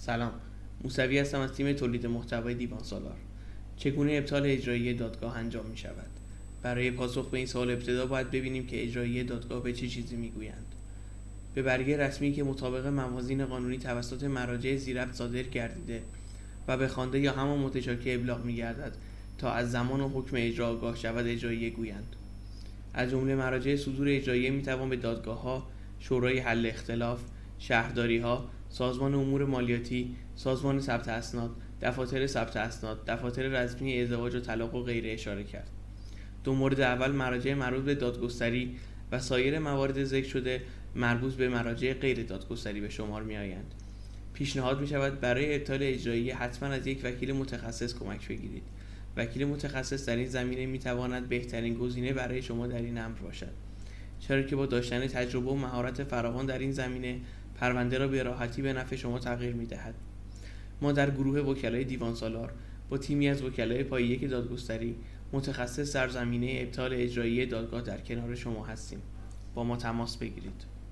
سلام، موسوی هستم از تیم تولید محتوای دیوان سالار. چگونه ابطال اجرایی دادگاه انجام می شود؟ برای پاسخ به این سوال ابتدا باید ببینیم که اجرایی دادگاه به چه چیزی میگویند. به برگه رسمی که مطابق موازین قانونی توسط مراجع ذی‌ربط صادر گردیده و به خوانده یا همان متشاکی ابلاغ می‌گردد تا از زمان و حکم اجرا آگاه شود اجرایی گویند. از جمله مراجع صدور اجرایی میتوان به دادگاه‌ها، شورای حل اختلاف، شهرداری‌ها، سازمان امور مالیاتی، سازمان ثبت اسناد، دفاتر ثبت اسناد، دفاتر رسمی ازدواج و طلاق و غیره اشاره کرد. دو مورد اول مراجع مربوط به دادگستری و سایر موارد ذکر شده مربوط به مراجع غیر دادگستری به شمار می‌آیند. پیشنهاد می‌شود برای ابطال اجرایی حتما از یک وکیل متخصص کمک بگیرید. وکیل متخصص در این زمینه می‌تواند بهترین گزینه برای شما در این امر باشد، چرا که با داشتن تجربه و مهارت فراوان در این زمینه پرونده را به راحتی به نفع شما تغییر می‌دهد. ما در گروه وکلای دیوان سالار با تیمی از وکلای پایه دادگستری متخصص در زمینه ابطال اجرایی دادگاه در کنار شما هستیم. با ما تماس بگیرید.